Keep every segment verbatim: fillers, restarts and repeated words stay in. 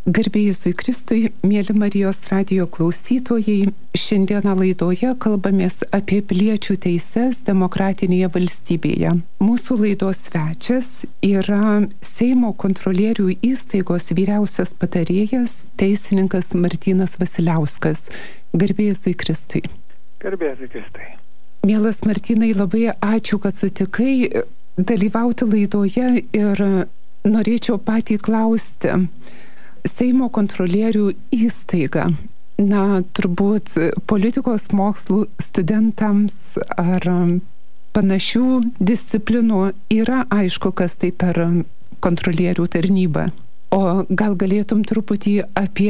Garbė Jėzui Kristui, mėly Marijos radijo klausytojai, šiandieną laidoje kalbamės apie piliečių teises demokratinėje valstybėje. Mūsų laidos svečias yra Seimo kontrolierių įstaigos vyriausias patarėjas, teisininkas Martynas Vasiliauskas. Garbė Jėzui Kristui. Garbė Jėzui Kristui. Mielas Martynai, labai ačiū, kad sutikai dalyvauti laidoje ir norėčiau patį klausti. Seimo kontrolierių įstaiga, na, turbūt politikos mokslų studentams ar panašių disciplinų yra aišku, kas tai per kontrolierių tarnybą. O gal galėtum truputį apie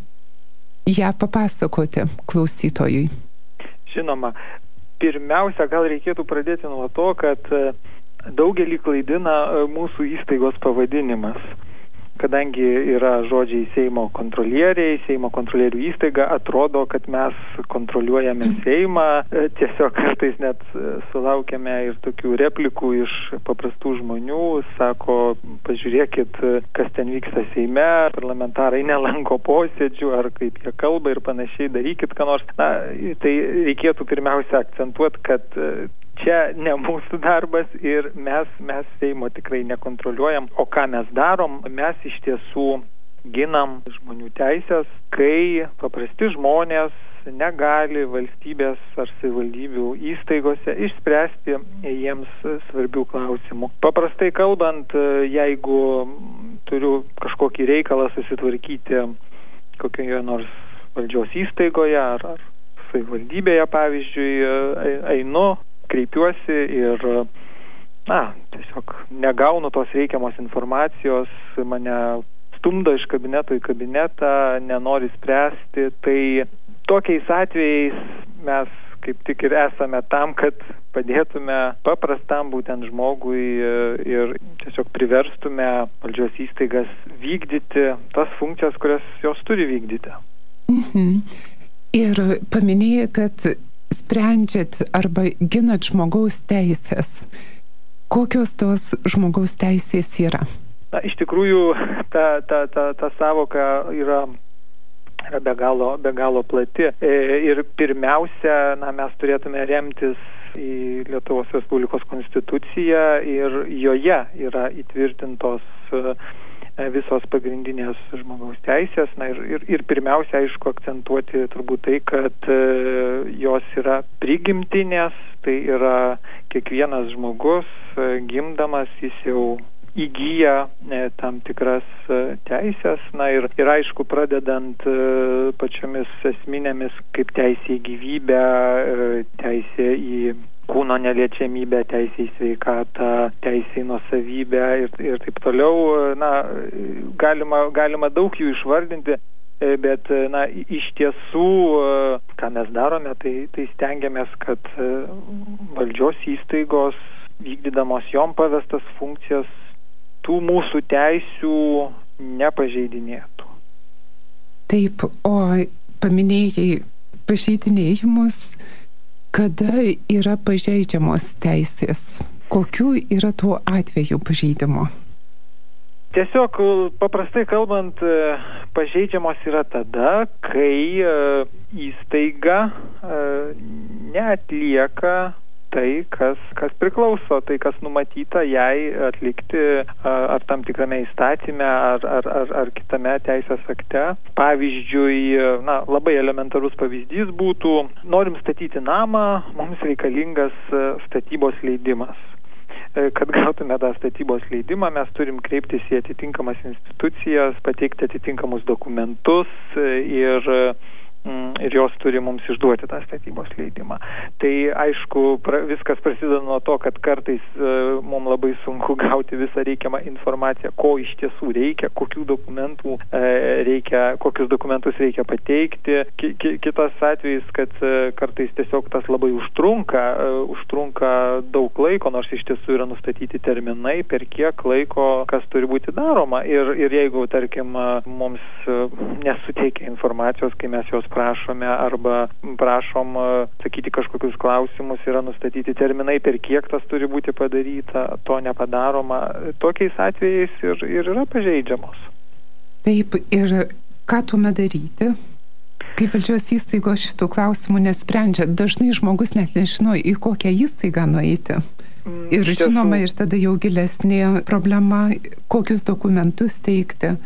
ją papasakoti klausytojui? Žinoma, pirmiausia, gal reikėtų pradėti nuo to, kad daugelį klaidina mūsų įstaigos pavadinimas. Kadangi yra žodžiai Seimo kontrolieriai, Seimo kontrolierių įstaiga, atrodo, kad mes kontroliuojame Seimą. Tiesiog kartais net sulaukiame ir tokių replikų iš paprastų žmonių. Sako, pažiūrėkit, kas ten vyksta Seime, parlamentarai nelanko posėdžių, ar kaip jie kalba ir panašiai, darykit ką nors. Na, tai reikėtų pirmiausia akcentuoti, kad čia ne mūsų darbas ir mes, mes Seimo tikrai nekontroliuojam. O ką mes darom? Mes iš tiesų ginam žmonių teisės, kai paprasti žmonės negali valstybės ar savivaldybių įstaigose išspręsti jiems svarbių klausimų. Paprastai kalbant, jeigu turiu kažkokį reikalą susitvarkyti kokioje nors valdžios įstaigoje ar, ar savivaldybėje, pavyzdžiui, einu, kreipiuosi ir, na, tiesiog negaunu tos reikiamos informacijos, mane stumdo iš kabineto į kabinetą, nenori spręsti, tai tokiais atvejais mes kaip tik ir esame tam, kad padėtume paprastam būtent žmogui ir tiesiog priverstume valdžios įstaigas vykdyti tas funkcijas, kurias jos turi vykdyti. Mhm. Ir paminėjai, kad sprendžiat arba ginat žmogaus teisės. Kokios tos žmogaus teisės yra? Na, iš tikrųjų, ta, ta, ta, ta savoka yra, yra be galo, be galo plati. Ir pirmiausia, na, mes turėtume remtis į Lietuvos Respublikos konstituciją ir joje yra įtvirtintos visos pagrindinės žmogaus teisės. Na, ir, ir, ir pirmiausia, aišku, akcentuoti turbūt tai, kad e, jos yra prigimtinės, tai yra kiekvienas žmogus e, gimdamas, jis jau įgyja e, tam tikras e, teisės. Na, ir, ir aišku, pradedant e, pačiomis esminėmis, kaip teisė į gyvybę, e, teisė į kūno neliečiamybę, teisė į sveikatą, teisė į nuosavybę ir, ir taip toliau. Na, galima, galima daug jų išvardinti, bet, na, iš tiesų, ką mes darome, tai, tai stengiamės, kad valdžios įstaigos, vykdydamos jom pavestas funkcijas, tų mūsų teisių nepažeidinėtų. Taip, o paminėjai pažeidinėjimus. Kada yra pažeidžiamos teisės? Kokių yra tuo atveju pažeidimo? Tiesiog, paprastai kalbant, pažeidžiamos yra tada, kai įstaiga neatlieka tai, kas, kas priklauso, tai, kas numatyta jai atlikti ar tam tikrame įstatyme, ar, ar, ar, ar kitame teisės akte. Pavyzdžiui, na, labai elementarus pavyzdys būtų, norim statyti namą, mums reikalingas statybos leidimas. Kad gautume tą statybos leidimą, mes turim kreiptis į atitinkamas institucijas, pateikti atitinkamus dokumentus ir ir jos turi mums išduoti tą statybos leidimą. Tai aišku, pra, viskas prasideda nuo to, kad kartais e, mums labai sunku gauti visą reikiamą informaciją, ko iš tiesų reikia, kokių dokumentų e, reikia, kokius dokumentus reikia pateikti. Ki, ki, kitas atvejis, kad e, kartais tiesiog tas labai užtrunka, e, užtrunka daug laiko, nors iš tiesų yra nustatyti terminai, per kiek laiko kas turi būti daroma. Ir, ir jeigu, tarkim, mums e, nesuteikia informacijos, kai mes jos prašome arba prašom sakyti kažkokius klausimus, yra nustatyti terminai, per kiek tas turi būti padaryta, to nepadaroma. Tokiais atvejais ir, ir yra pažeidžiamos. Taip, ir ką tuomet daryti, kai valdžios įstaigos šitų klausimų nesprendžia? Dažnai žmogus net nežino, į kokią įstaigą nueiti. Ir žinoma, ir tada jau gilesnė problema, kokius dokumentus teikti.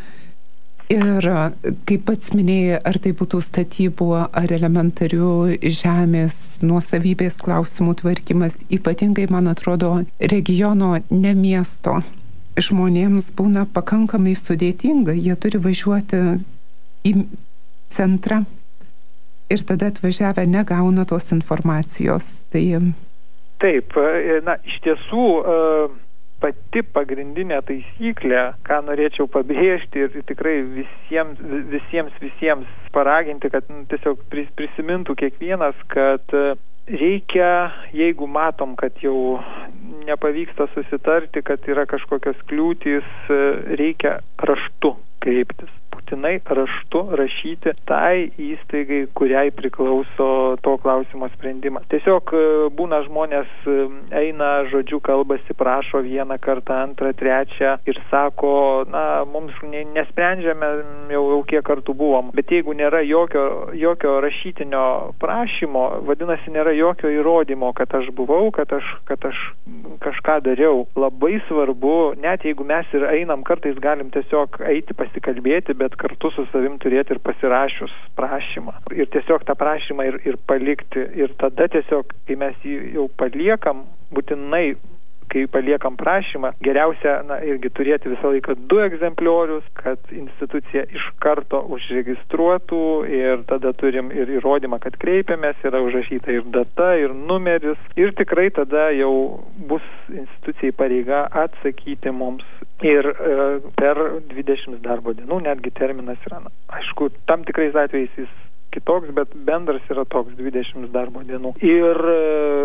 Ir kaip pats minėjai, ar tai būtų statybų, ar elementarių žemės nuosavybės klausimų tvarkymas, ypatingai, man atrodo, regiono, ne miesto žmonėms būna pakankamai sudėtinga. Jie turi važiuoti į centrą ir tada atvažiavę negauna tos informacijos. Tai... Taip, na, iš tiesų... Uh... pati pagrindinė taisyklė, ką norėčiau pabrėžti ir tikrai visiems, visiems, visiems paraginti, kad nu, tiesiog prisimintų kiekvienas, kad reikia, jeigu matom, kad jau nepavyksta susitarti, kad yra kažkokios kliūtys, reikia raštu kreiptis. Būtinai raštu rašyti tai įstaigai, kuriai priklauso to klausimo sprendimas. Tiesiog būna žmonės eina, žodžiu, kalbasi, prašo vieną kartą, antrą, trečią ir sako, na, mums nesprendžiame, jau, jau kiek kartų buvom. Bet jeigu nėra jokio, jokio rašytinio prašymo, vadinasi, nėra jokio įrodymo, kad aš buvau, kad aš, kad aš kažką dariau. Labai svarbu, net jeigu mes ir einam, kartais galim tiesiog eiti pasikalbėti, bet kartu su savim turėti ir pasirašius prašymą. Ir tiesiog tą prašymą ir, ir palikti. Ir tada tiesiog, kai mes jį jau paliekam, būtinai, kai paliekam prašymą, geriausia, na, irgi turėti visą laiką du egzempliorius, kad institucija iš karto užregistruotų ir tada turim ir įrodymą, kad kreipiamės, yra užrašyta ir data, ir numeris. Ir tikrai tada jau bus institucijai pareiga atsakyti mums. Ir e, per dvidešimt darbo dienų, netgi terminas yra, na, aišku, tam tikrais atvejais jis kitoks, bet bendras yra toks dvidešimt darbo dienų. Ir e,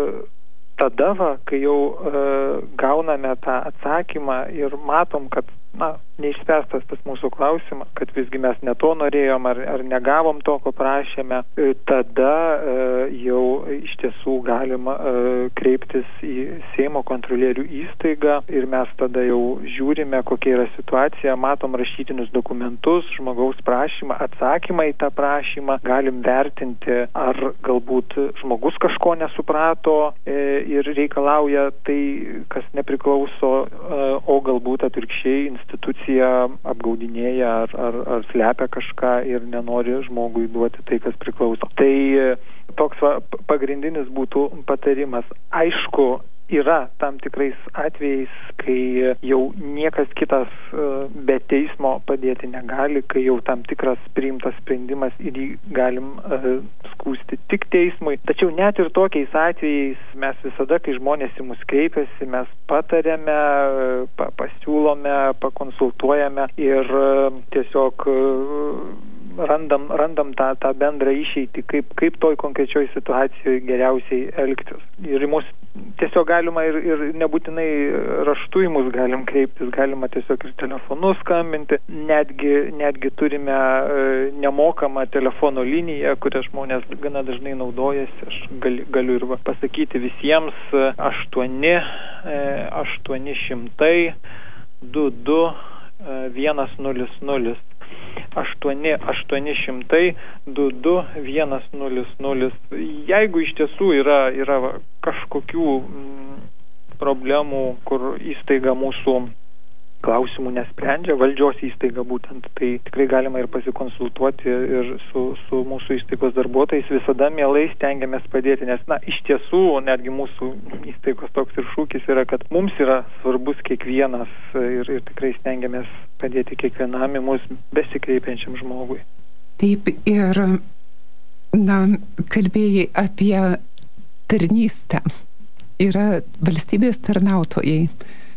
tada, va, kai jau e, gauname tą atsakymą ir matom, kad, na, neišspręstas tas mūsų klausimas, kad visgi mes ne to norėjom ar, ar negavom to, ko prašėme, e, tada e, jau iš tiesų galima e, kreiptis į Seimo kontrolierių įstaigą ir mes tada jau žiūrime, kokia yra situacija, matom rašytinius dokumentus, žmogaus prašymą, atsakymą į tą prašymą, galim vertinti, ar galbūt žmogus kažko nesuprato e, ir reikalauja tai, kas nepriklauso, e, o galbūt atvirkščiai institucija apgaudinėja ar, ar, ar slepia kažką ir nenori žmogui duoti tai, kas priklauso. Tai toks va, pagrindinis būtų patarimas. Aišku, yra tam tikrais atvejais, kai jau niekas kitas be teismo padėti negali, kai jau tam tikras priimtas sprendimas ir jį galim uh, skųsti tik teismui. Tačiau net ir tokiais atvejais mes visada, kai žmonės į mus kreipiasi, mes patariame, pa, pasiūlome, pakonsultuojame ir uh, tiesiog uh, randam, randam tą, tą bendrą išeitį, kaip, kaip toj konkrečioj situacijoje geriausiai elgtis. Ir mus tiesiog galima ir, ir nebūtinai raštu į mus galim kreiptis, galima tiesiog ir telefonu skambinti. Netgi, netgi turime e, nemokamą telefono liniją, kurią žmonės gana dažnai naudojasi. Aš gal, galiu ir pasakyti visiems aštuoni aštuoni šimtai du du vienas nulis nulis. aštuoni aštuoni šimtai du du vienas nulis nulis. Jeigu iš tiesų yra, yra kažkokių mm, problemų, kur įstaiga mūsų klausimų nesprendžia, valdžios įstaiga būtent, tai tikrai galima ir pasikonsultuoti ir su, su mūsų įstaigos darbuotojais. Visada mielai stengiamės padėti, nes, na, iš tiesų, netgi mūsų įstaigos toks ir šūkis yra, kad mums yra svarbus kiekvienas ir, ir tikrai stengiamės padėti kiekvienam į mus besikreipiančiam žmogui. Taip, ir, na, kalbėjai apie tarnystę. Yra valstybės tarnautojai.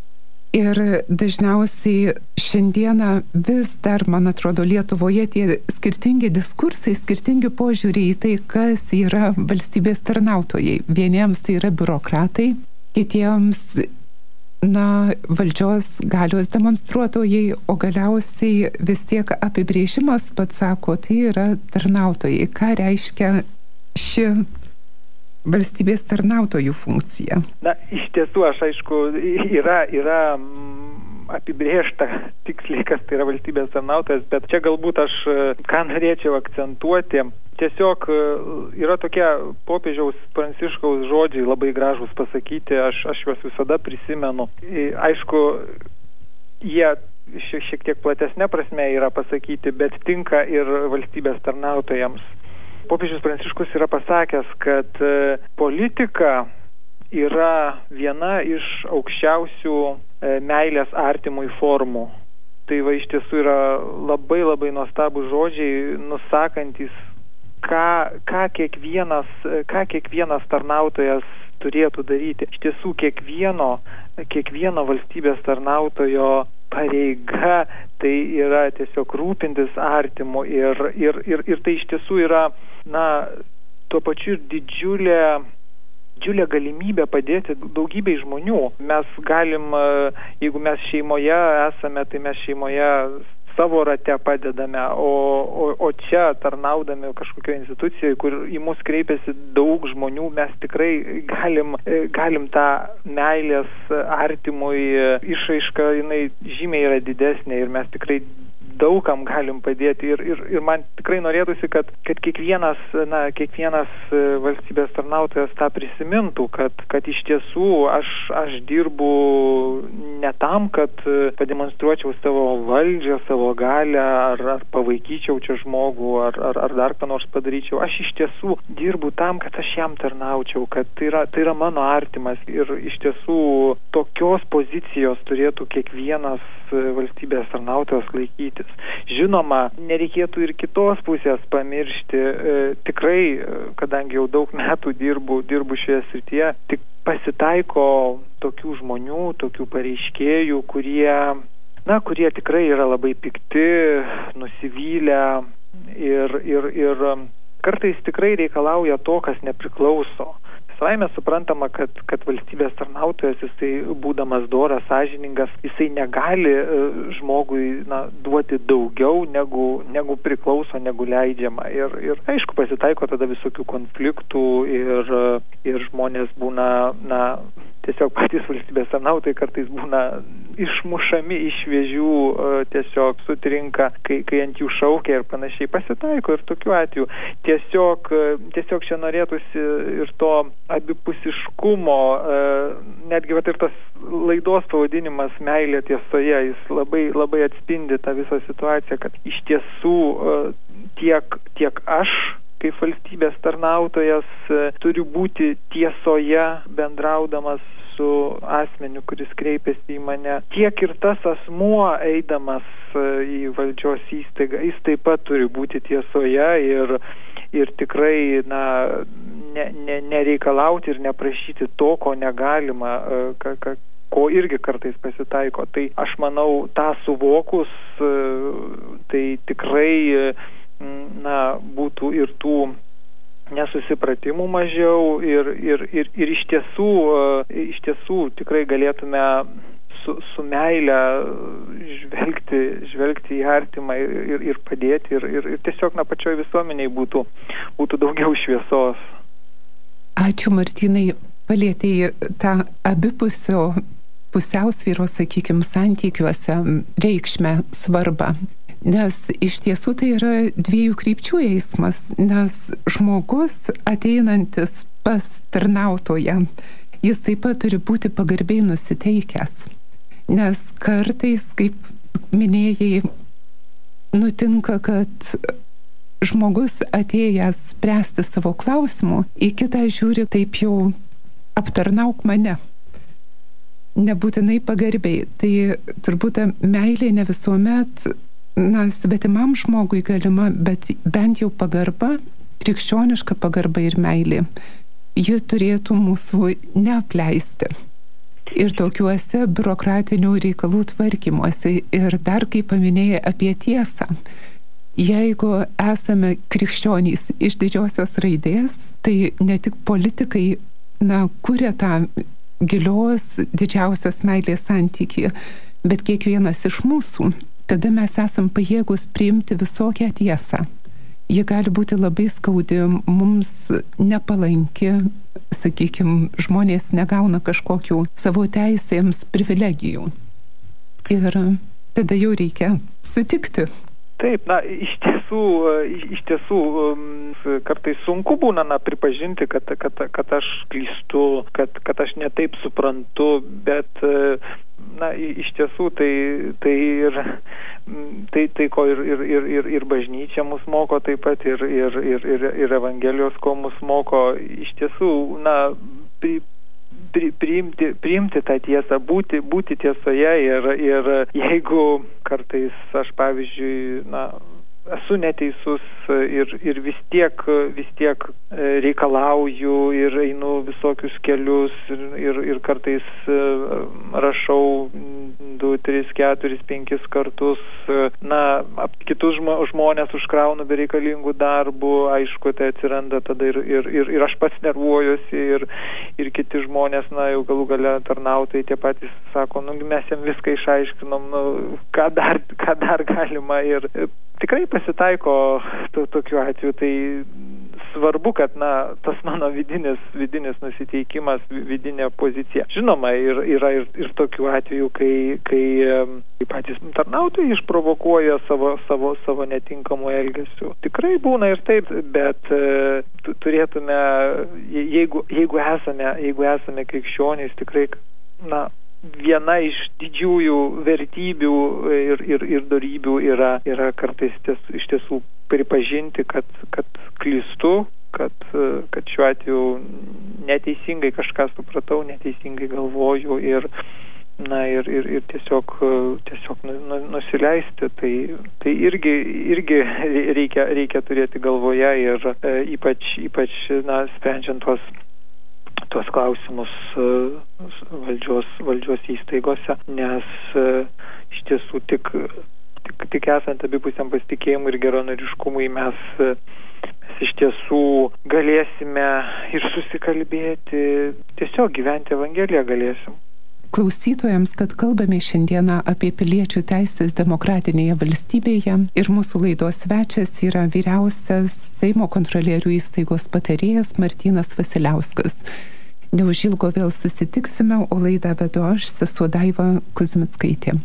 Ir dažniausiai šiandieną vis dar, man atrodo, Lietuvoje tie skirtingi diskursai, skirtingi požiūriai į tai, kas yra valstybės tarnautojai. Vieniems tai yra biurokratai, kitiems, na, valdžios galios demonstruotojai, o galiausiai vis tiek apibrėžimas pats sako, tai yra tarnautojai. Ką reiškia ši valstybės tarnautojų funkcija? Na, iš tiesų, aš aišku, yra, yra apibrėžta tiksliai, kas tai yra valstybės tarnautojas, bet čia galbūt aš ką norėčiau akcentuoti. Tiesiog yra tokie popiežiaus Pranciškaus žodžiai labai gražūs pasakyti, aš, aš juos visada prisimenu. Aišku, jie šiek tiek platesnė prasme yra pasakyti, bet tinka ir valstybės tarnautojams. Popiežius Pranciškus yra pasakęs, kad politika yra viena iš aukščiausių meilės artimui formų. Tai va iš tiesų yra labai labai nuostabūs žodžiai, nusakantis, ką, ką, kiekvienas, ką kiekvienas tarnautojas turėtų daryti. Iš tiesų kiekvieno, kiekvieno valstybės tarnautojo pareiga tai yra tiesiog rūpintis artimu ir, ir, ir, ir tai iš tiesų yra, na, tuo pačiu ir didžiulė didžiulė galimybė padėti daugybei žmonių. Mes galim, jeigu mes šeimoje esame, tai mes šeimoje savo rate padedame, o, o, o čia tarnaudami kažkokioje institucijoje, kur į mus kreipiasi daug žmonių, mes tikrai galim, galim tą meilės artimui išraišką, jinai žymiai yra didesnė ir mes tikrai daugam galim padėti ir, ir, ir man tikrai norėtųsi, kad, kad kiekvienas, na, kiekvienas valstybės tarnautojas tą prisimintų, kad, kad iš tiesų aš, aš dirbu ne tam, kad pademonstruočiau savo valdžią, savo galią, ar, ar pavaikyčiau čia žmogų, ar, ar, ar dar ką nors padaryčiau. Aš iš tiesų dirbu tam, kad aš jam tarnaučiau, kad tai yra, tai yra mano artimas ir iš tiesų tokios pozicijos turėtų kiekvienas valstybės tarnautojas laikytis. Žinoma, nereikėtų ir kitos pusės pamiršti. E, tikrai, kadangi jau daug metų dirbu, dirbu šioje srityje, tik pasitaiko tokių žmonių, tokių pareiškėjų, kurie, na, kurie tikrai yra labai pikti, nusivylę ir, ir, ir kartais tikrai reikalauja to, kas nepriklauso. Savaime suprantama, kad, kad valstybės tarnautojas, jisai būdamas doras, sąžiningas, jisai negali žmogui, na, duoti daugiau negu, negu priklauso, negu leidžiama. Ir, ir aišku, pasitaiko tada visokių konfliktų ir, ir žmonės būna, na, tiesiog patys valstybės tarnautojai kartais būna išmušami iš vėžių, tiesiog sutrinka, kai, kai ant jų šaukia ir panašiai. Pasitaiko ir tokių atvejų. Tiesiog, tiesiog čia norėtųsi ir to abipusiškumo, netgi vat ir tas laidos pavadinimas Meilė tiesoje, jis labai, labai atspindi tą visą situaciją, kad iš tiesų tiek, tiek aš kaip valstybės tarnautojas turiu būti tiesoje bendraudamas su asmeniu, kuris kreipiasi į mane. Tiek ir tas asmuo eidamas į valdžios įstaigą, jis taip pat turi būti tiesoje ir, ir tikrai, na, ne, ne, nereikalauti ir neprašyti to, ko negalima, ka, ka, ko irgi kartais pasitaiko. Tai aš manau, tą suvokus, tai tikrai, na, būtų ir tų nesusipratimų mažiau ir, ir, ir, ir iš tiesų, iš tiesų tikrai galėtume su, su meile žvelgti, žvelgti į artimą ir, ir padėti ir, ir, ir tiesiog, na, pačioj visuomeniai būtų, būtų daugiau šviesos. Ačiū, Martynai, palietei tą abipusio pusiausvyros, sakykime, santykiuose reikšmę, svarbą. Nes iš tiesų tai yra dviejų krypčių eismas, nes žmogus ateinantis pas tarnautoją, jis taip pat turi būti pagarbiai nusiteikęs. Nes kartais, kaip minėjai, nutinka, kad žmogus atėjęs spręsti savo klausimų, į kitą žiūri taip jau aptarnauk mane. Nebūtinai pagarbiai. Tai turbūt meilė ne visuomet, na, svetimam žmogui galima, bet bent jau pagarba, krikščioniška pagarba ir meilė, ji turėtų mūsų neapleisti. Ir tokiuose biurokratinių reikalų tvarkymuose. Ir dar, kai paminėjai apie tiesą, jeigu esame krikščionys iš didžiosios raidės, tai ne tik politikai, na, kuria tą gilios didžiausios meilės santykį, bet kiekvienas iš mūsų. Tada mes esam pajėgus priimti visokią tiesą. Ji gali būti labai skaudi, mums nepalanki, sakykime, žmonės negauna kažkokių savo teisėms privilegijų. Ir tada jau reikia sutikti. Taip, na, iš tiesų, iš, iš tiesų kartais sunku būna na, pripažinti, kad, kad, kad aš klystu, kad, kad aš netaip suprantu, bet na, iš tiesų tai, tai, ir, tai, tai ko ir, ir, ir, ir, ir bažnyčia mus moko taip pat, ir, ir, ir, ir, ir Evangelijos ko mus moko, iš tiesų, na, pri, pri, priimti, priimti tą tiesą, būti, būti tiesoje ir, ir jeigu kartais aš, pavyzdžiui, na, esu neteisus ir, ir vis tiek, vis tiek reikalauju ir einu visokius kelius ir, ir, ir kartais rašau du, tris, keturis, penkis kartus, na, kitus žmonės užkraunu bereikalingų darbų, aišku, tai atsiranda tada ir, ir, ir, ir aš pats nervuojuosi ir, ir kiti žmonės, na, jau galų gale tarnautojai tie patys sako, nu, mes jam viską išaiškinom, nu, ką dar, ką dar galima ir tikrai pasitaiko to, tokiu atveju, tai svarbu, kad, na, tas mano vidinis, vidinis nusiteikimas, vidinė pozicija. Žinoma, ir, yra ir, ir tokiu atveju, kai, kai, kai patys tarnautojai išprovokuoja savo, savo, savo netinkamų elgesių. Tikrai būna ir taip, bet e, turėtume, jeigu, jeigu esame, jeigu esame krikščionys, tikrai, na, viena iš didžiųjų vertybių ir, ir, ir dorybių yra, yra kartais ties, iš tiesų pripažinti, kad, kad klystu, kad, kad šiuo atveju neteisingai kažką supratau, neteisingai galvoju ir, na, ir, ir, ir tiesiog, tiesiog nusileisti. Tai, tai irgi, irgi reikia, reikia turėti galvoje ir e, ypač, ypač na, sprendžiant tuos tuos klausimus valdžios, valdžios įstaigose, nes iš tiesų tik, tik, tik esant abipusiam pasitikėjimui ir geranoriškumui mes, mes iš tiesų galėsime ir susikalbėti, tiesiog gyventi Evangeliją galėsim. Klausytojams, kad kalbame šiandieną apie piliečių teisės demokratinėje valstybėje ir mūsų laidos svečias yra vyriausias Seimo kontrolierių įstaigos patarėjas Martynas Vasiliauskas. Neužilgo vėl susitiksime, o laidą vedu aš, sesuo Daiva Kuzmickaitė.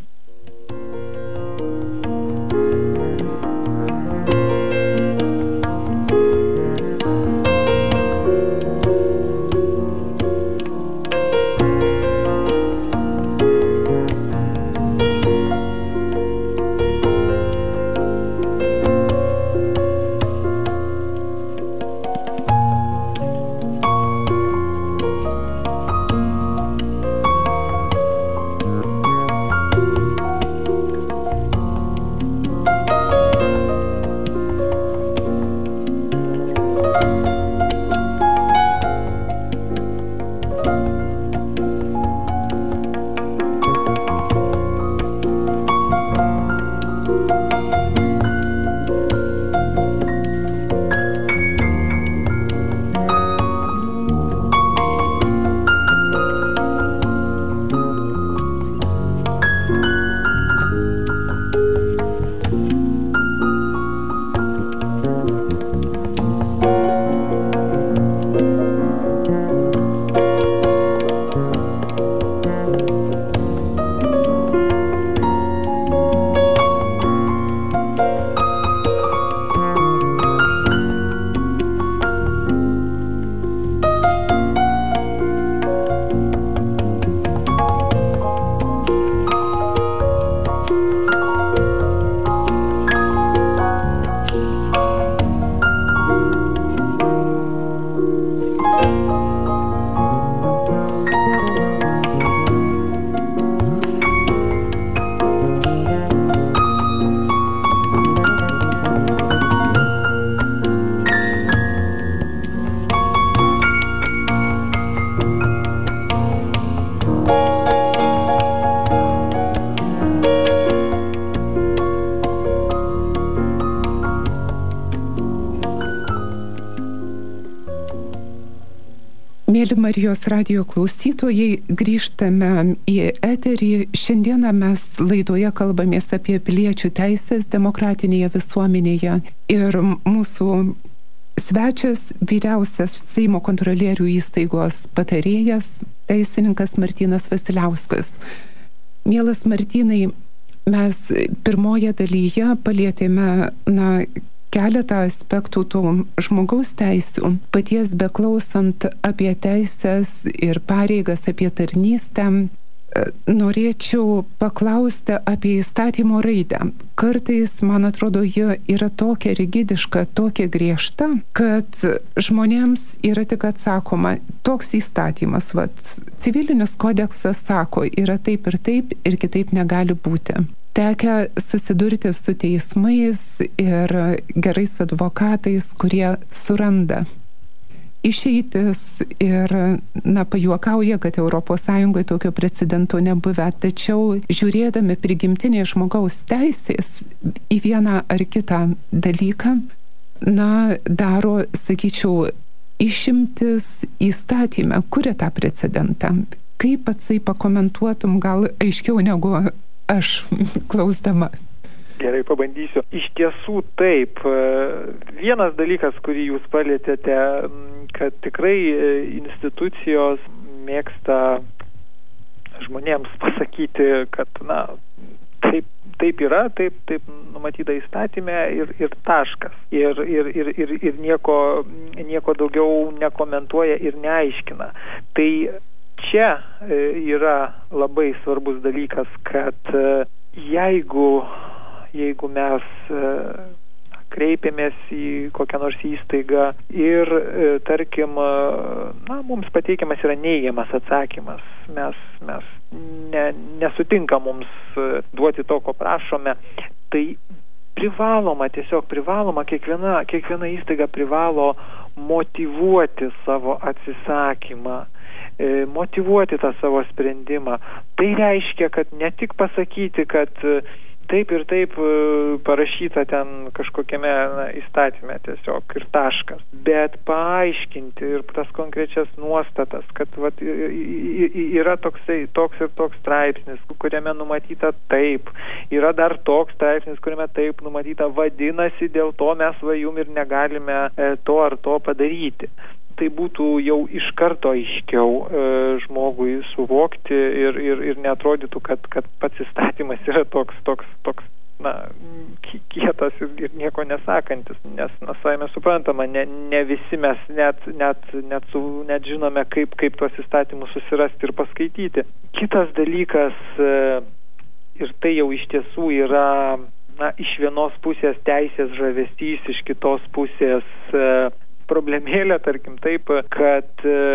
Mėly Marijos radijo klausytojai, grįžtame į eterį. Šiandieną mes laidoje kalbamės apie piliečių teisės demokratinėje visuomenėje. Ir mūsų svečias, vyriausias Seimo kontrolierių įstaigos patarėjas, teisininkas Martynas Vasiliauskas. Mielas Martynai, mes pirmoje dalyje palietėme na, keletą aspektų tų žmogaus teisių, paties beklausant apie teisės ir pareigas, apie tarnystę. Norėčiau paklausti apie įstatymo raidę. Kartais, man atrodo, ji yra tokia rigidiška, tokia griežta, kad žmonėms yra tik atsakoma, toks įstatymas, vat, civilinis kodeksas sako, yra taip ir taip ir kitaip negali būti. Tekę susidurti su teismais ir gerais advokatais, kurie suranda išeitis ir, na, pajuokauja, kad Europos Sąjungoje tokio precedento nebuvę, tačiau žiūrėdami prigimtinės žmogaus teisės į vieną ar kitą dalyką, na, daro, sakyčiau, išimtis įstatyme, kuria tą precedentą. Kaip patsai pakomentuotum, gal aiškiau negu aš klausdama? Gerai, pabandysiu. Iš tiesų taip. Vienas dalykas, kurį jūs palietėte, kad tikrai institucijos mėgsta žmonėms pasakyti, kad, na, taip, taip yra, taip, taip numatyta įstatyme ir, ir taškas. Ir, ir, ir, ir, ir nieko, nieko daugiau nekomentuoja ir neaiškina. Tai čia yra labai svarbus dalykas, kad jeigu Jeigu mes kreipiamės į kokią nors įstaigą ir, tarkim, na, mums pateikiamas yra neigiamas atsakymas, mes, mes ne, nesutinka mums duoti to, ko prašome, tai privaloma, tiesiog privaloma, kiekviena, kiekviena įstaiga privalo motyvuoti savo atsisakymą, motyvuoti tą savo sprendimą. Tai reiškia, kad ne tik pasakyti, kad taip ir taip parašyta ten kažkokiame na, įstatyme tiesiog ir taškas, bet paaiškinti ir tas konkrečias nuostatas, kad vat, yra toksai, toks ir toks straipsnis, kuriame numatyta taip, yra dar toks straipsnis, kuriame taip numatyta, vadinasi, dėl to mes va jum ir negalime to ar to padaryti. Tai būtų jau iš karto aiškiau e, žmogui suvokti ir, ir, ir neatrodytų, kad, kad pats įstatymas yra toks, toks, toks, na, kietas ir, ir nieko nesakantis, nes, na, savime suprantama, ne, ne visi mes net, net, net, su, net žinome, kaip, kaip tuos įstatymus susirasti ir paskaityti. Kitas dalykas, e, ir tai jau iš tiesų yra, na, iš vienos pusės teisės žavesys, iš kitos pusės e, problemėlė, tarkim taip, kad e,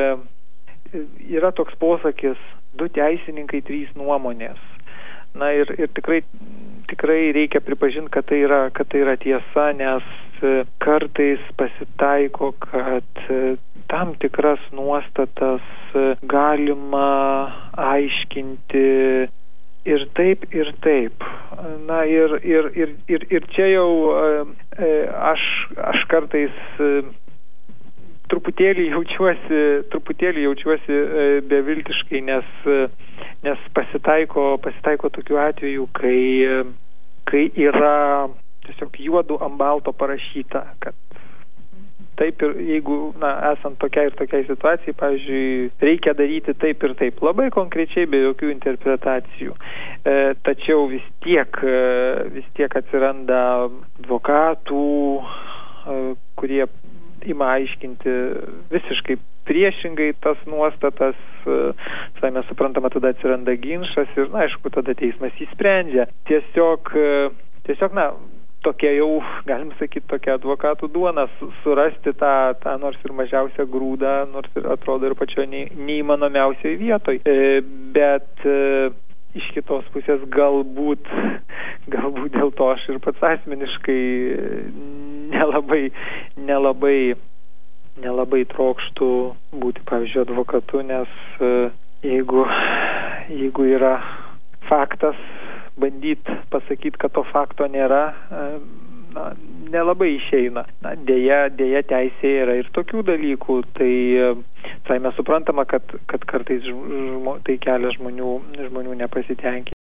yra toks posakis, du teisininkai, trys nuomonės. Na ir, ir tikrai, tikrai reikia pripažinti, kad tai yra, kad tai yra tiesa, nes e, kartais pasitaiko, kad e, tam tikras nuostatas e, galima aiškinti ir taip, ir taip. Na ir, ir, ir, ir, ir čia jau e, aš, aš kartais e, truputėlį jaučiuosi, truputėlį jaučiuosi e, beviltiškai, nes, e, nes pasitaiko, pasitaiko tokių atvejų, kai, e, kai yra tiesiog juodu ant balto parašyta, kad taip ir jeigu, na, esant tokiai ir tokiai situacijai, pavyzdžiui, reikia daryti taip ir taip, labai konkrečiai, be jokių interpretacijų. E, tačiau vis tiek, e, vis tiek atsiranda advokatų, e, kurie ima aiškinti visiškai priešingai tas nuostatas, savai mes suprantama, tada atsiranda ginčas ir, na, aišku, tada teismas įsprendžia. Tiesiog, tiesiog, na, tokia jau, galim sakyti, tokia advokatų duona, surasti tą, tą nors ir mažiausią grūdą, nors ir atrodo ir pačioje nei, neįmanomiausioje vietoj. Bet iš kitos pusės galbūt, galbūt dėl to aš ir pats asmeniškai nelabai, nelabai, nelabai trokštų būti, pavyzdžiui, advokatu, nes jeigu, jeigu yra faktas, bandyti pasakyti, kad to fakto nėra, na, nelabai išeina. Na, dėja, dėja teisėje yra ir tokių dalykų, tai tai mes suprantama, kad, kad kartais žmo, tai kelia žmonių, žmonių nepasitenkinimą.